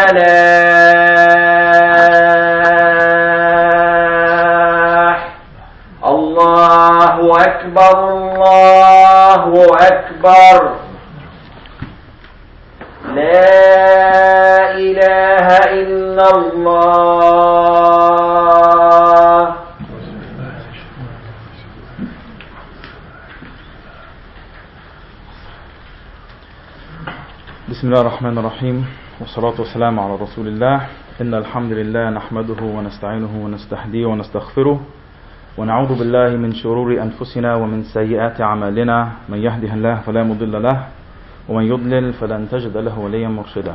الفلاح الله أكبر الله أكبر لا إله إلا الله. بسم الله الرحمن الرحيم والصلاة والسلام على رسول الله. إن الحمد لله نحمده ونستعينه ونستهديه ونستغفره ونعوذ بالله من شرور أنفسنا ومن سيئات أعمالنا من يهده الله فلا مضل له ومن يضلل فلن تجد له وليا مرشدا.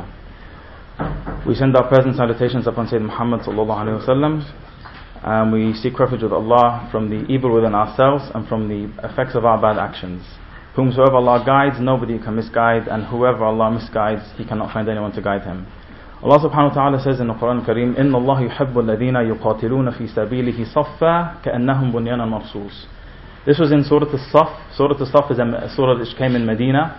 We send our present salutations upon Sayyidina Muhammad sallallahu alaihi wasallam. We seek refuge with Allah from the evil within ourselves and from the effects of our bad actions. Whomsoever Allah guides, nobody can misguide, and whoever Allah misguides, He cannot find anyone to guide him. Allah subhanahu wa ta'ala says in the Quran Kareem, إِنَّ اللَّهَ يُحِبُّ الَّذِينَ يُقَاتِلُونَ فِي سَبِيلِهِ صَفًّا كَأَنَّهُمْ بُنْيَانٌ مَرْصُوصٌ. This was in Surah As-Saff. Surah As-Saff is a surah which came in Medina.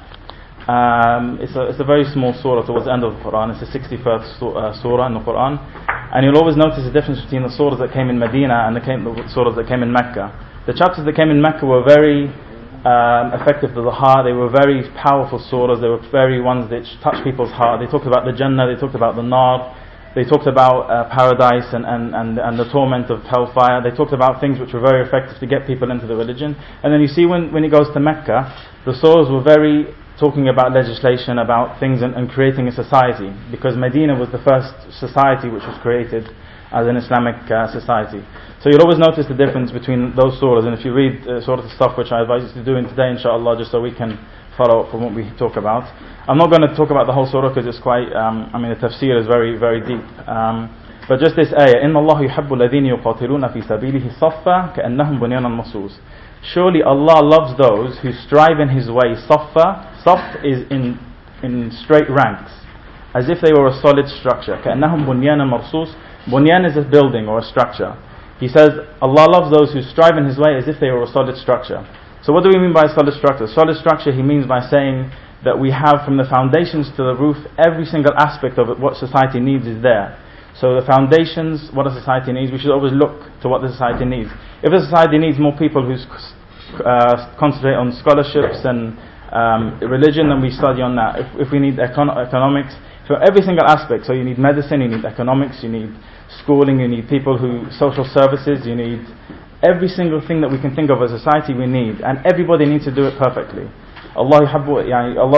It's a very small surah towards the end of the Quran. It's the 61st surah in the Quran. And you'll always notice the difference between the surahs that came in Medina and the surahs that came in Mecca. The chapters that came in Mecca were very effective to the heart. They were very powerful surahs. They were very ones that touched people's heart. They talked about the Jannah, they talked about the Nar, they talked about paradise and the torment of hellfire. They talked about things which were very effective to get people into the religion. And then you see when it goes to Mecca, the surahs were very talking about legislation, about things and creating a society, because Medina was the first society which was created as an Islamic society. So you'll always notice the difference between those surahs, and if you read sort of the stuff which I advise you to do in today, inshallah, just so we can follow up from what we talk about. I'm not going to talk about the whole surah because it's quite, the tafsir is very, very deep. But just this ayah, إِنَّ اللَّهَ يُحِبُّ الَّذِينَ يُقَاتِلُونَ فِي سَبِيلِهِ صَفًّا كَأَنَّهُمْ بُنْيَانٌ مَرْصُوصٌ. Surely Allah loves those who strive in His way. Safa is in straight ranks, as if they were a solid structure. كَأَنَّهُمْ بُنْيَانٌ مَرْصُوصٌ. Bunyan is a building or a structure. He says Allah loves those who strive in His way as if they were a solid structure. So what do we mean by solid structure? Solid structure, he means by saying that we have from the foundations to the roof, every single aspect of it, what society needs is there. So the foundations, what a society needs, we should always look to what the society needs. If the society needs more people who concentrate on scholarships and religion, then we study on that. If we need economics, for every single aspect, so you need medicine, you need economics, you need schooling, you need people social services, you need every single thing that we can think of as a society we need, and everybody needs to do it perfectly. Allah subhanahu wa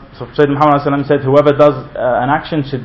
ta'ala said, whoever does an action should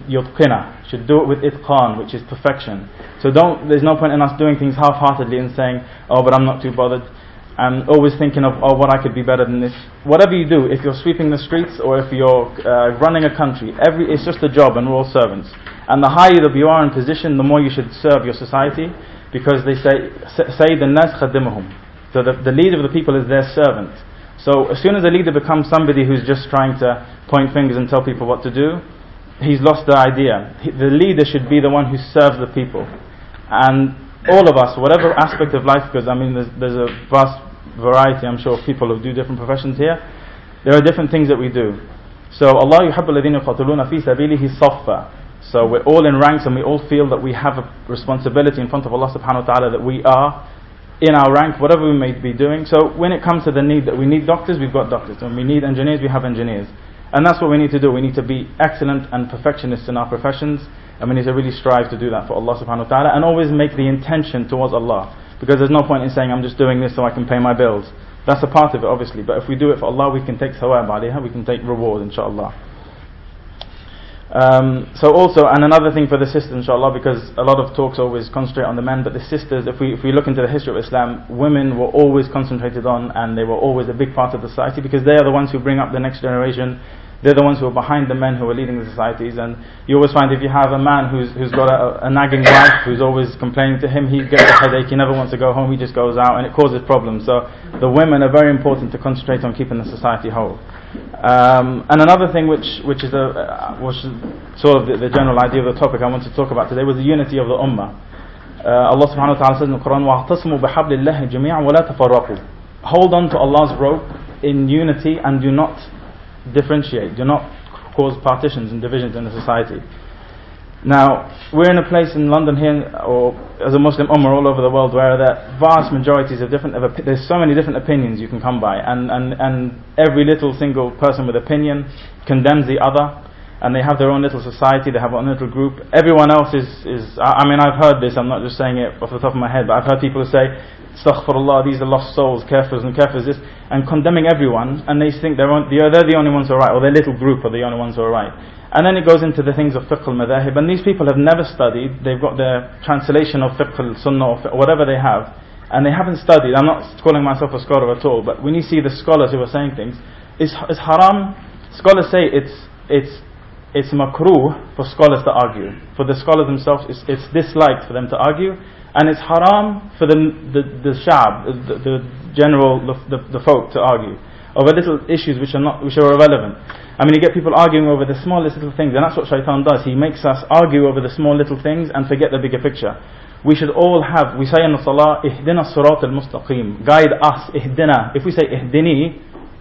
do it with itqan, which is perfection. So there's no point in us doing things half-heartedly and saying, oh, but I'm not too bothered, and always thinking of, oh, what I could be better than this. Whatever you do, if you're sweeping the streets or if you're running a country, it's just a job, and we're all servants. And the higher that you are in position, the more you should serve your society, because they say the nas khadimuhum. So the leader of the people is their servant. So as soon as a leader becomes somebody who's just trying to point fingers and tell people what to do, he's lost the idea. The leader should be the one who serves the people. And all of us, whatever aspect of life, because there's a vast variety, I'm sure, of people who do different professions here. There are different things that we do. So Allah yuhibbu alladhina yuqatiluna fi sabilihi saffa. So we're all in ranks, and we all feel that we have a responsibility in front of Allah subhanahu wa ta'ala, that we are in our rank, whatever we may be doing. So when it comes to the need that we need doctors, we've got doctors. When we need engineers, we have engineers. And that's what we need to do. We need to be excellent and perfectionists in our professions, and we need to really strive to do that for Allah subhanahu wa ta'ala, and always make the intention towards Allah. Because there's no point in saying, I'm just doing this so I can pay my bills. That's a part of it, obviously. But if we do it for Allah, we can take thawab alayha, we can take reward, inshallah. So also, and another thing for the sisters, inshallah, because a lot of talks always concentrate on the men, but the sisters, if we look into the history of Islam, women were always concentrated on, and they were always a big part of the society, because they are the ones who bring up the next generation. They're the ones who are behind the men who are leading the societies. And you always find if you have a man who's got a nagging wife who's always complaining to him, he gets a headache, he never wants to go home, he just goes out, and it causes problems. So the women are very important to concentrate on keeping the society whole. And another thing which is sort of the general idea of the topic I want to talk about today was the unity of the ummah. Allah subhanahu wa ta'ala says in the Quran, وَاعْتَصِمُوا بِحَبْلِ اللَّهِ جَمِيعًا وَلَا تَفَرَّقُوا. Hold on to Allah's rope in unity and do not differentiate, do not cause partitions and divisions in the society. Now, we're in a place in London here, or as a Muslim Ummah all over the world, where there are vast majorities of there's so many different opinions you can come by, and every little single person with opinion condemns the other, and they have their own little society, they have their own little group. Everyone else is I mean, I've heard this, I'm not just saying it off the top of my head, but I've heard people say, Astaghfirullah, these are lost souls, kafirs and kafirs, this, and condemning everyone, and they think they're the only ones who are right, or their little group are the only ones who are right. And then it goes into the things of fiqh al-madahib, and these people have never studied, they've got their translation of fiqh al-sunnah, or whatever they have, and they haven't studied. I'm not calling myself a scholar at all, but when you see the scholars who are saying things, it's haram. Scholars say it's makruh for scholars to argue. For the scholars themselves, it's disliked for them to argue, and it's haram for the shab, the general, the folk to argue over little issues which are irrelevant. I mean, you get people arguing over the smallest little things, and that's what shaitan does. He makes us argue over the small little things and forget the bigger picture. We should all have, we say in the salah, ihdina sirat al-mustaqim, guide us, ihdina. If we say ihdini,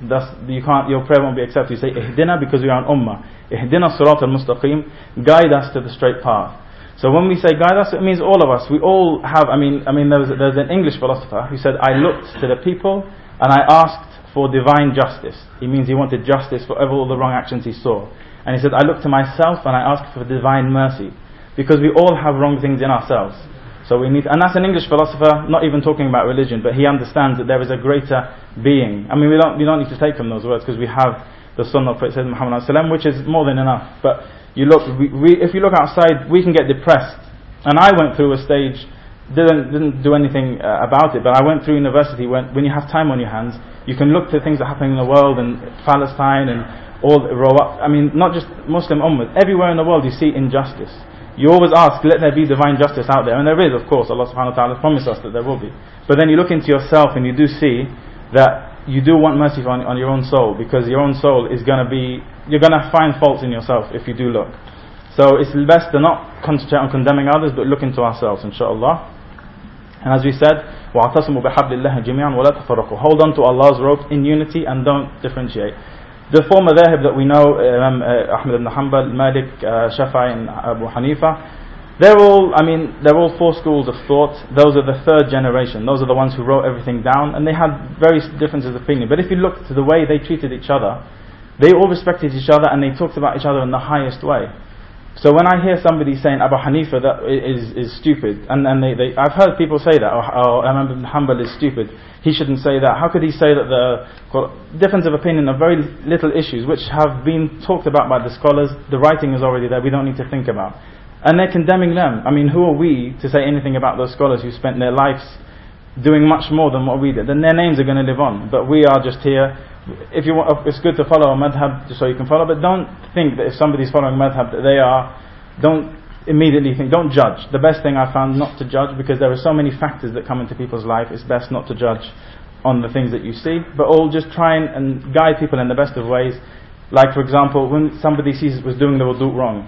your prayer won't be accepted. You say ihdina because we are an ummah. Ihdina sirat al-mustaqim, guide us to the straight path. So when we say guide us, it means all of us. We all have, I mean, there's an English philosopher who said, I looked to the people and I asked for divine justice. He means he wanted justice for all the wrong actions he saw. And he said, I looked to myself and I asked for divine mercy. Because we all have wrong things in ourselves. So we need, and that's an English philosopher, not even talking about religion, but he understands that there is a greater being. I mean, we don't need to take from those words, because we have the Sunnah of Prophet Muhammad ﷺ, which is more than enough. But you look, if you look outside, we can get depressed. And I went through a stage, didn't do anything about it, but I went through university when you have time on your hands, you can look to things that are happening in the world, and Palestine and all, I mean, not just Muslim Ummah, everywhere in the world you see injustice. You always ask, let there be divine justice out there, and there is, of course. Allah subhanahu wa ta'ala promised us that there will be. But then you look into yourself and you do see that you do want mercy on your own soul, because your own soul is going to be, you're going to find faults in yourself if you do look. So it's best to not concentrate on condemning others, but look into ourselves, inshaAllah. And as we said, وَاعْتَصِمُوا بِحَبْلِ اللَّهِ جَمِيعًا وَلَا تَفَرَّقُوا. Hold on to Allah's rope in unity and don't differentiate. The four madhahib that we know, Ahmad ibn Hanbal, Malik, Shafi'i and Abu Hanifa, they're all four schools of thought. Those are the third generation. Those are the ones who wrote everything down, and they had various differences of opinion. But if you look to the way they treated each other, they all respected each other and they talked about each other in the highest way. So when I hear somebody saying Abu Hanifa that is stupid, and I've heard people say that, or Imam ibn Hanbal is stupid, he shouldn't say that. How could he say that the difference of opinion of very little issues which have been talked about by the scholars, the writing is already there, we don't need to think about. And they're condemning them. I mean, who are we to say anything about those scholars who spent their lives doing much more than what we did? Then their names are going to live on, but we are just here. If you want, it's good to follow a madhab just so you can follow, but don't think that if somebody's following madhab that they are, don't immediately think, don't judge. The best thing I found, not to judge, because there are so many factors that come into people's life. It's best not to judge on the things that you see, but all just try and guide people in the best of ways. Like for example, when somebody was doing the wudu wrong,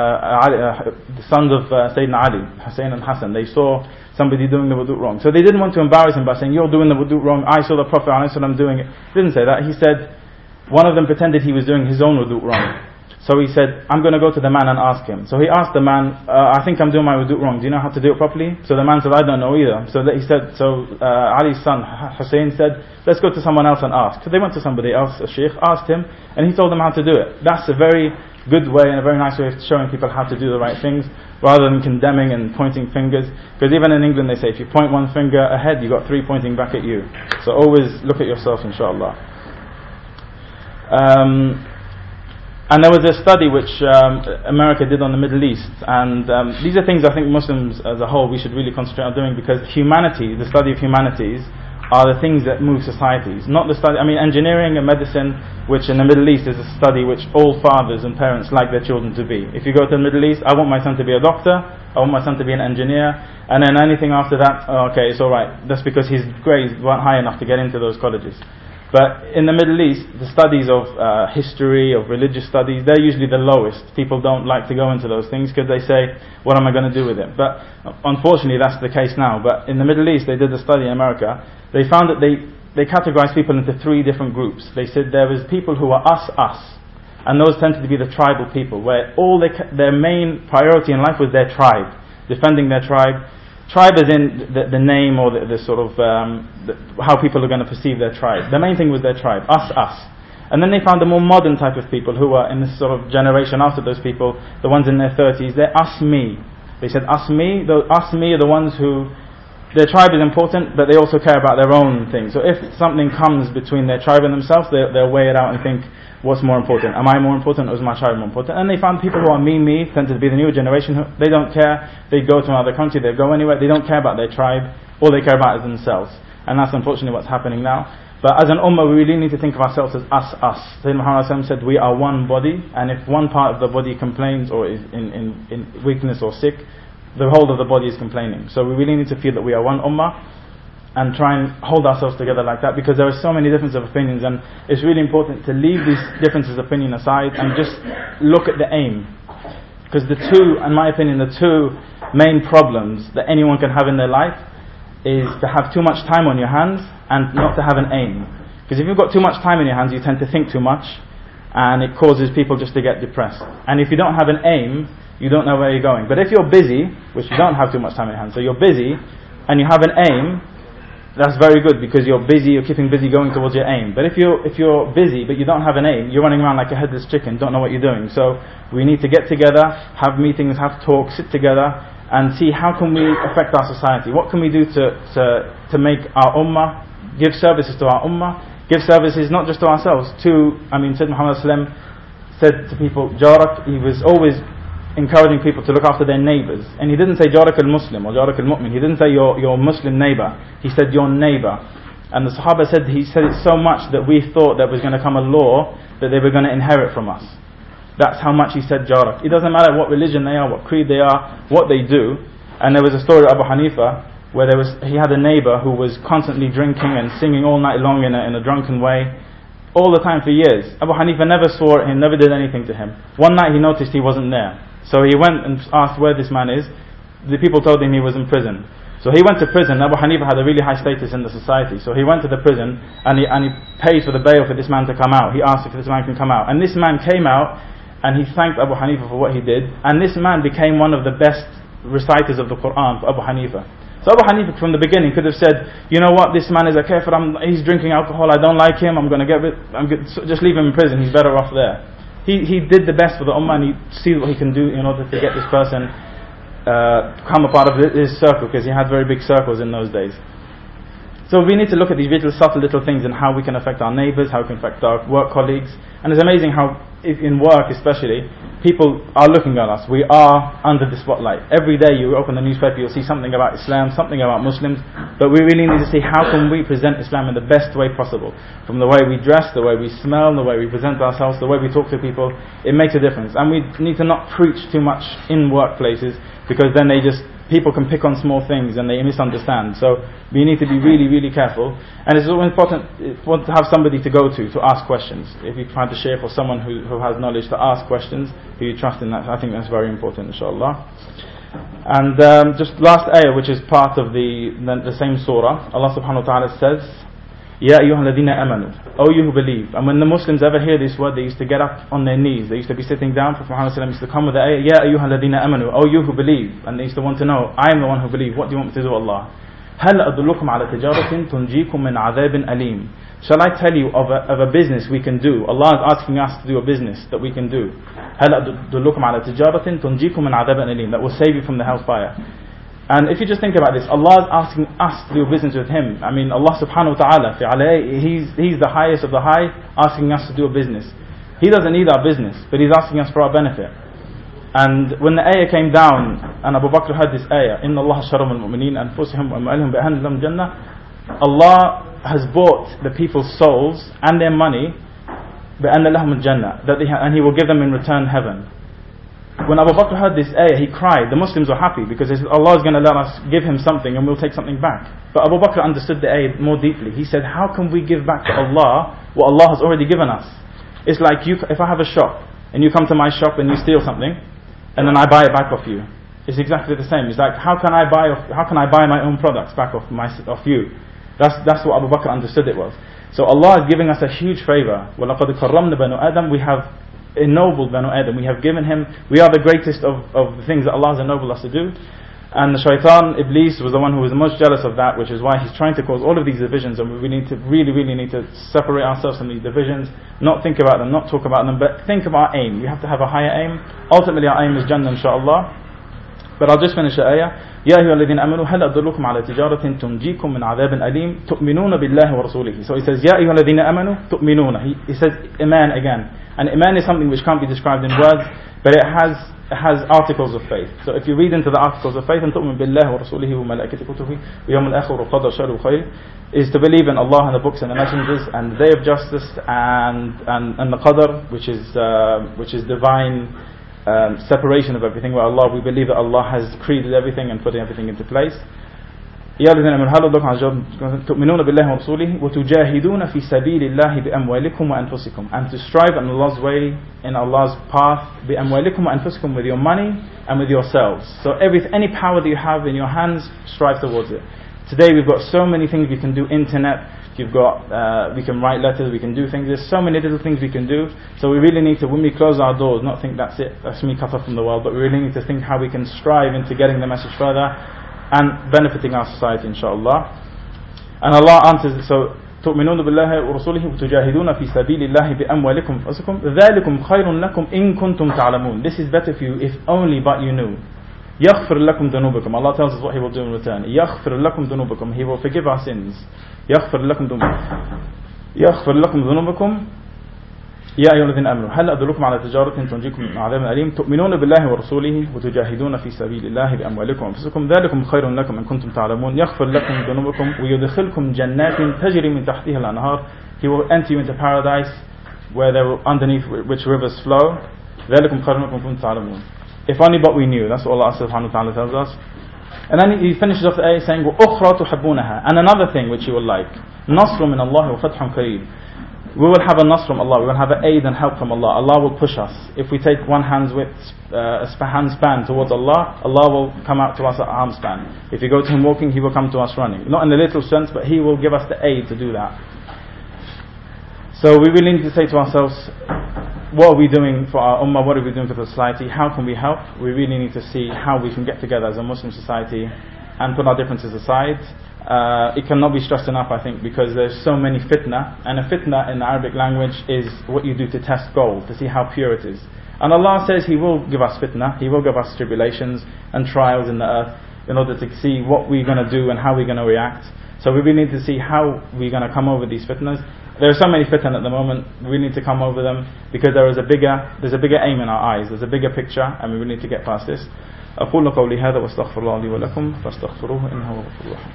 the sons of Sayyidina Ali, Hussein and Hassan, they saw somebody doing the wudu wrong. So they didn't want to embarrass him by saying, you're doing the wudu wrong, I saw the Prophet ﷺ doing it. He didn't say that. He said, one of them pretended he was doing his own wudu wrong. So he said, I'm going to go to the man and ask him. So he asked the man, I think I'm doing my wudu wrong, do you know how to do it properly? So the man said, I don't know either. So he said, Ali's son Hussein said, let's go to someone else and ask. So they went to somebody else, a sheikh, asked him, and he told them how to do it. That's a very good way and a very nice way of showing people how to do the right things, rather than condemning and pointing fingers. Because even in England they say, if you point one finger ahead, you've got three pointing back at you. So always look at yourself, inshallah. And there was a study which America did on the Middle East, and these are things I think Muslims as a whole we should really concentrate on doing, because humanity, the study of humanities, are the things that move societies, not the study. I mean, engineering and medicine, which in the Middle East is a study which all fathers and parents like their children to be. If you go to the Middle East, I want my son to be a doctor, I want my son to be an engineer, and then anything after that, okay, it's alright. That's because his grades weren't high enough to get into those colleges. But in the Middle East, the studies of history, of religious studies, they're usually the lowest. People don't like to go into those things because they say, what am I going to do with it? But unfortunately, that's the case now. But in the Middle East, they did a study in America. They found that they categorized people into three different groups. They said there was people who are us, and those tended to be the tribal people, where all their main priority in life was their tribe, defending their tribe. Tribe as in the name or the sort of how people are going to perceive their tribe. The main thing was their tribe, us. And then they found a more modern type of people who were in this sort of generation after those people, the ones in their 30s, they're us, me. They said us, me. Us, me are the ones who, their tribe is important, but they also care about their own things. So if something comes between their tribe and themselves, they'll weigh it out and think, what's more important? Am I more important or is my tribe more important? And they found people who are me, tend to be the newer generation, who, they don't care. They go to another country, they go anywhere, they don't care about their tribe. All they care about is themselves. And that's unfortunately what's happening now. But as an ummah, we really need to think of ourselves as us. Sayyidina Muhammad said, we are one body, and if one part of the body complains or is in weakness or sick, the whole of the body is complaining. So we really need to feel that we are one ummah and try and hold ourselves together like that, because there are so many differences of opinions, and it's really important to leave these differences of opinion aside and just look at the aim. Because the two, in my opinion, the two main problems that anyone can have in their life is to have too much time on your hands and not to have an aim. Because if you've got too much time in your hands, you tend to think too much, and it causes people just to get depressed. And if you don't have an aim, you don't know where you're going. But if you're busy, which you don't have too much time in your hands, so you're busy and you have an aim, that's very good, because you're busy, you're keeping busy going towards your aim. But if you're busy but you don't have an aim, you're running around like a headless chicken, don't know what you're doing. So we need to get together, have meetings, have talks, sit together and see how can we affect our society. What can we do to make our ummah, give services to our ummah, give services not just to ourselves, Sayyidina Muhammad said to people, Jarak, he was always encouraging people to look after their neighbours. And he didn't say Jarak al-Muslim or Jarak al-Mu'min. He didn't say your Muslim neighbour. He said your neighbour. And the Sahaba said, he said it so much that we thought there was going to come a law that they were going to inherit from us. That's how much he said Jarak. It doesn't matter what religion they are, what creed they are, what they do. And there was a story of Abu Hanifa where he had a neighbour who was constantly drinking and singing all night long in a drunken way, all the time for years. Abu Hanifa never swore at him, never did anything to him. One night he noticed he wasn't there. So he went and asked where this man is. The people told him he was in prison. So he went to prison. Abu Hanifa had a really high status in the society. So he went to the prison and he paid for the bail for this man to come out. He asked if this man can come out. And this man came out and he thanked Abu Hanifa for what he did. And this man became one of the best reciters of the Quran for Abu Hanifa. So Abu Hanifa from the beginning could have said, you know what, this man is a kafir, he's drinking alcohol, I don't like him, just leave him in prison, he's better off there. He did the best for the ummah, and he see what he can do in order to get this person become a part of his circle, because he had very big circles in those days. So we need to look at these little subtle little things and how we can affect our neighbours, how we can affect our work colleagues. And it's amazing how, in work especially, people are looking at us. We are under the spotlight. Every day you open the newspaper, you'll see something about Islam, something about Muslims, but we really need to see how can we present Islam in the best way possible. From the way we dress, the way we smell, the way we present ourselves, the way we talk to people, it makes a difference. And we need to not preach too much in workplaces, because then people can pick on small things and they misunderstand. So we need to be really, really careful. And it's also important to have somebody to go to ask questions. If you find a shaykh or someone who has knowledge, to ask questions, who you trust in that, I think that's very important, inshallah. And just last ayah, which is part of the same surah, Allah subhanahu wa ta'ala says, Ya ayyuha alladhina amanu, O you who believe. And when the Muslims ever hear this word, they used to get up on their knees. They used to be sitting down. Prophet Muhammad used to come with the ayah, Ya ayyuha alladhina amanu, O you who believe. And they used to want to know, I am the one who believe. What do you want me to do, Allah? هل أدلكم على تجارة تنجيكم من عذاب أليم. Shall I tell you of a business we can do? Allah is asking us to do a business that we can do. هل أدلكم على تجارة تنجيكم من عذاب أليم. That will save you from the hellfire. And if you just think about this, Allah is asking us to do business with Him. I mean, Allah subhanahu wa ta'ala, He's the highest of the high, asking us to do a business. He doesn't need our business, but He's asking us for our benefit. And when the ayah came down, and Abu Bakr heard this ayah, إِنَّ اللَّهَ شَرَمَ الْمُؤْمِنِينَ أَنفُسِهِمْ وَأَمْوَالِهِمْ بِأَنَّ لَهُمْ جَنَّةً, Allah has bought the people's souls and their money بِأَنَّ لَهُمُ الْجَنَّةِ, and He will give them in return heaven. When Abu Bakr heard this ayah, he cried. The Muslims were happy because they said, Allah is going to let us give him something and we'll take something back. But Abu Bakr understood the ayah more deeply. He said, how can we give back to Allah what Allah has already given us? It's like if I have a shop and you come to my shop and you steal something and then I buy it back off you. It's exactly the same. It's like, how can I buy my own products back off you? That's what Abu Bakr understood it was. So Allah is giving us a huge favor. وَلَقَدْ كَرَّمْنَا بَنُ آدَمَ. We have ennobled Banu Adam. We have given him, we are the greatest of the things that Allah has ennobled us to do. And the shaitan, Iblis, was the one who was the most jealous of that, which is why he's trying to cause all of these divisions, and we need to really need to separate ourselves from these divisions, not think about them, not talk about them, but think of our aim. We have to have a higher aim. Ultimately our aim is Jannah, inshaAllah. But I'll just finish the ayah. يا أيها الذين آمنوا هل أدلكم على تجارة تنجيكم من عذاب أليم تؤمنون بالله ورسوله. So he says يا أيها الذين آمنوا تؤمنون. He says iman again, and iman is something which can't be described in words, but it has articles of faith. So if you read into the articles of faith, and تؤمن بالله ورسوله وملائكته كتبه ويوم الآخر وقدر شر وخير, is to believe in Allah and the books and the messengers and the day of justice and the qadr, which is divine separation of everything. Where Allah, we believe that Allah has created everything and put everything into place. يا الذين آمنوا هل أدلكم تؤمنون بالله ورسوله وتجاهدون في سبيل الله بأموالكم وأنفسكم, and to strive in Allah's way, in Allah's path, بأموالكم وأنفسكم, with your money and with yourselves. So any power that you have in your hands, strive towards it. Today we've got so many things we can do. Internet, you've got we can write letters, we can do things. There's so many little things we can do. So we really need to, when we close our doors, not think that's it, that's me cut off from the world, but we really need to think how we can strive into getting the message further and benefiting our society, inshallah. And Allah answers, so تؤمنون بالله ورسوله وتجاهدون في سبيل الله بأموالكم وأنفسكم ذلكم خير لكم إن كنتم تعلمون. This is better for you if only but you knew. يغفر لكم ذنوبكم. Allah tells us what He will do in return. يغفر لكم ذنوبكم. He will forgive our sins. يغفر لكم ذنوبكم. يا أيها الذين آمنوا هل أدلكم على تجارة تنجيكم من عذاب أليم تؤمنون بالله ورسوله وتجاهدون في سبيل الله بأموالكم وأنفسكم ذلكم خير لكم إن كنتم تعلمون يغفر لكم ذنوبكم ويدخلكم جنات تجري من تحتها الأنهار. He will enter you into paradise where there will, underneath which rivers flow. ذلكم خير لكم إن كنتم تعلمون. If only but we knew. That's what Allah subhanahu wa ta'ala tells us. And then he finishes off the ayah saying وأخرى تحبونها, and another thing which you will like, نصر من الله وفتح قريب. We will have a nasr from Allah, we will have an aid and help from Allah. Allah will push us. If we take one hand's width, hand span towards Allah, Allah will come out to us at arm span. If you go to Him walking, He will come to us running. Not in a literal sense, but He will give us the aid to do that. So we really need to say to ourselves, what are we doing for our ummah, what are we doing for the society, how can we help? We really need to see how we can get together as a Muslim society and put our differences aside. It cannot be stressed enough, I think, because there's so many fitna, and a fitna in the Arabic language is what you do to test gold, to see how pure it is. And Allah says He will give us fitna, He will give us tribulations and trials in the earth in order to see what we're going to do and how we're going to react. So we really need to see how we're going to come over these fitnas. There are so many fitna at the moment, we need to come over them because there's a bigger aim in our eyes, there's a bigger picture, and we really need to get past this. أقول قولي هذا واستغفر الله لي ولكم فاستغفروه إنه هو الغفور الرحيم.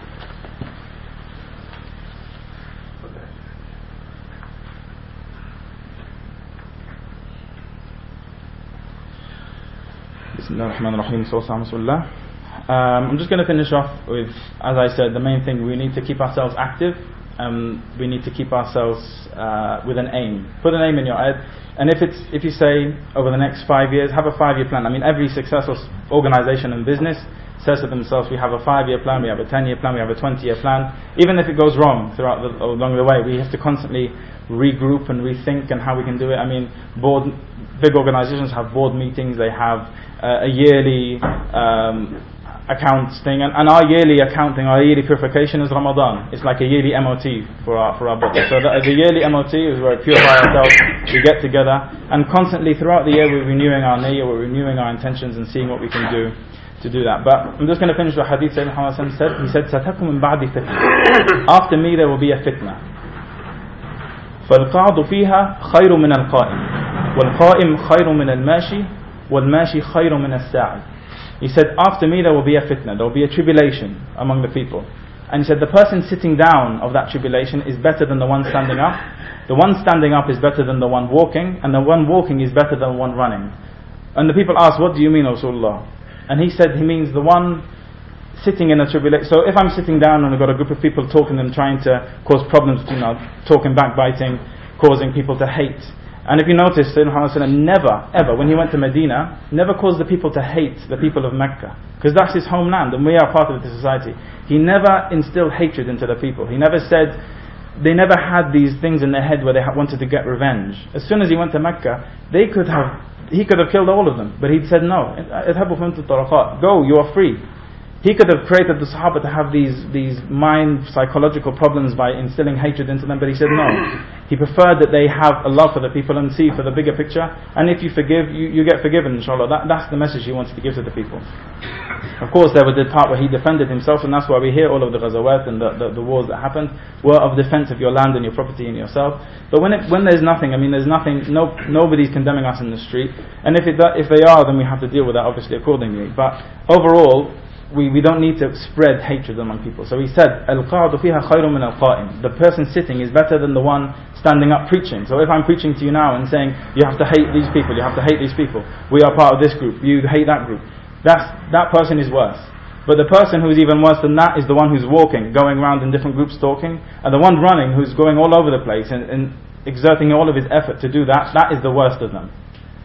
I'm just going to finish off with, as I said, the main thing, we need to keep ourselves active, we need to keep ourselves with an aim. Put an aim in your head, and if you say over the next 5 years, have a 5-year plan. I mean, every successful organization in business says to themselves, we have a 5-year plan, we have a 10-year plan, we have a 20-year plan. Even if it goes wrong along the way, we have to constantly regroup and rethink and how we can do it. I mean, big organizations have board meetings, they have a yearly accounts thing, and our yearly accounting, our yearly purification is Ramadan. It's like a yearly MOT for our body. So the yearly MOT is where we purify ourselves, we get together, and constantly throughout the year we're renewing our niyyah, we're renewing our intentions and seeing what we can do to do that. But I'm just going to finish the hadith Sayyidina Muhammad said. He said, "Satakum min ba'di fitna." After me there will be a fitna. فالقعد فيها خير من القائم والقائم خير من الماشي والماشي خير من الساعي. He said, after me there will be a fitna, there will be a tribulation among the people. And he said, the person sitting down of that tribulation is better than the one standing up. The one standing up is better than the one walking, and the one walking is better than the one running. And the people asked, what do you mean, O Rasulullah? And he said, he means the one sitting in a tribulation. So if I'm sitting down and I've got a group of people talking and trying to cause problems, talking, backbiting, causing people to hate. And if you notice, Sayyidina Muhammad never, ever, when he went to Medina, never caused the people to hate the people of Mecca. Because that's his homeland and we are part of the society. He never instilled hatred into the people. He never said, they never had these things in their head where they wanted to get revenge. As soon as he went to Mecca, he could have killed all of them, but he'd said no. Go, you are free. He could have created the Sahaba to have these mind psychological problems by instilling hatred into them, but he said no. He preferred that they have a love for the people and see for the bigger picture, and if you forgive, you get forgiven, inshallah. That's the message he wanted to give to the people. Of course, there was the part where he defended himself, and that's why we hear all of the ghazawat and the wars that happened were of defense of your land and your property and yourself. But when there's nothing, there's nothing, nobody's condemning us in the street, and if they are, then we have to deal with that obviously accordingly. But overall, we don't need to spread hatred among people. So he said, Al-qa'adu fiha khayru min al-qa'im. The person sitting is better than the one standing up preaching. So if I'm preaching to you now and saying, you have to hate these people, you have to hate these people, we are part of this group, you hate that group, that person is worse. But the person who's even worse than that is the one who's walking, going around in different groups talking, and the one running who's going all over the place and exerting all of his effort to do that is the worst of them.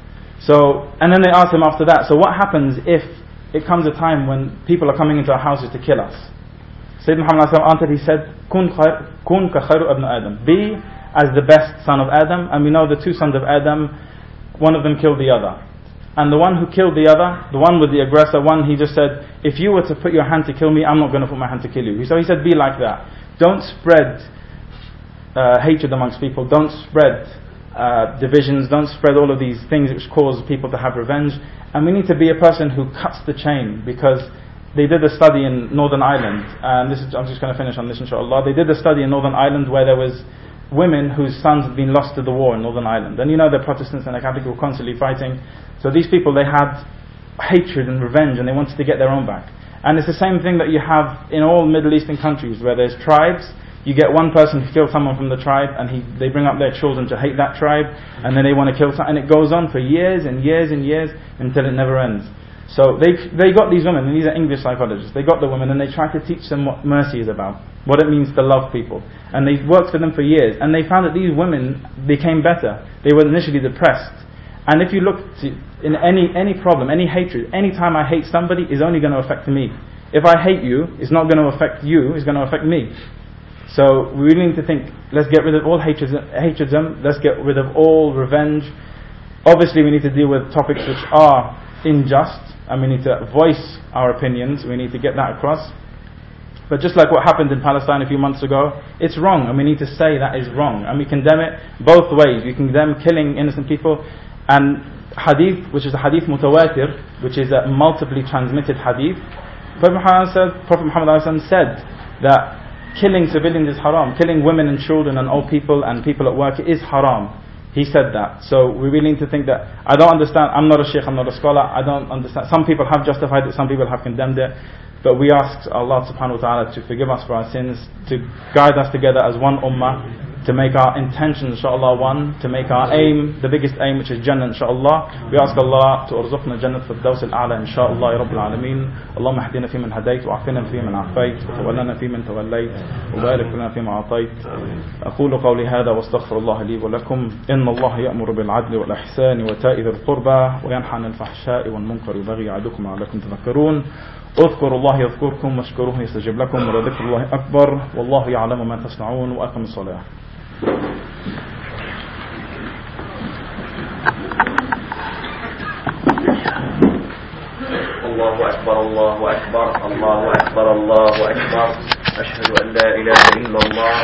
So, and then they asked him after that, so what happens if it comes a time when people are coming into our houses to kill us? Sayyidina Muhammad answered, he said, Kun ka khayru ibn Adam. Be as the best son of Adam. And we know the two sons of Adam, one of them killed the other. And the one who killed the other, the one with the aggressor, he just said, if you were to put your hand to kill me, I'm not going to put my hand to kill you. So he said, be like that. Don't spread hatred amongst people. Don't spread divisions. Don't spread all of these things which cause people to have revenge. And we need to be a person who cuts the chain, because they did a study in Northern Ireland, and I'm just going to finish on this inshallah. They did a study in Northern Ireland where there was women whose sons had been lost to the war in Northern Ireland. And the Protestants and the Catholics were constantly fighting. So these people, they had hatred and revenge, and they wanted to get their own back. And it's the same thing that you have in all Middle Eastern countries where there's tribes. You get one person who kills someone from the tribe, and they bring up their children to hate that tribe, and then they want to kill someone, and it goes on for years and years and years until it never ends. So they got these women, and these are English psychologists. They got the women and they tried to teach them what mercy is about, what it means to love people, and they worked for them for years, and they found that these women became better. They were initially depressed, and if you look in any problem, any hatred, any time I hate somebody is only going to affect me. If I hate you, it's not going to affect you, it's going to affect me. So we really need to think, let's get rid of all hatredism, let's get rid of all revenge. Obviously we need to deal with topics which are unjust, and we need to voice our opinions, we need to get that across. But just like what happened in Palestine a few months ago, it's wrong, and we need to say that is wrong, and we condemn it both ways. We condemn killing innocent people, and hadith, which is a hadith mutawatir, which is a multiply transmitted hadith. Prophet Muhammad said that killing civilians is haram. Killing women and children and old people and people at work is haram. He said that. So we really need to think that, I don't understand, I'm not a sheikh, I'm not a scholar, I don't understand. Some people have justified it, some people have condemned it. But we ask Allah subhanahu wa ta'ala to forgive us for our sins, to guide us together as one ummah, to make our intention inshaAllah one, to make our aim, the biggest aim, which is Jannah inshaAllah. We ask Allah to arzuqna Jannat Firdaus al-A'la inshaAllah ya Rabbil Alameen. Allahumma hdina fi man hadayt, wa afina fi man afayt, wa tawallana fi man tawallayt, wa barik lana fi ma atayt. أقول قولي هذا واستغفر الله لي ولكم. إن الله يأمر بالعدل والإحسان وإيتاء ذي القربى وينهى عن الفحشاء والمنكر والبغي يعظكم لعلكم تذكرون. اذكروا الله يذكركم واشكروه يستجب لكم ولذكر الله أكبر والله يعلم ما تصنعون وأقم الصلاة. الله أكبر الله أكبر الله أكبر الله أكبر أشهد أن لا إله إلا الله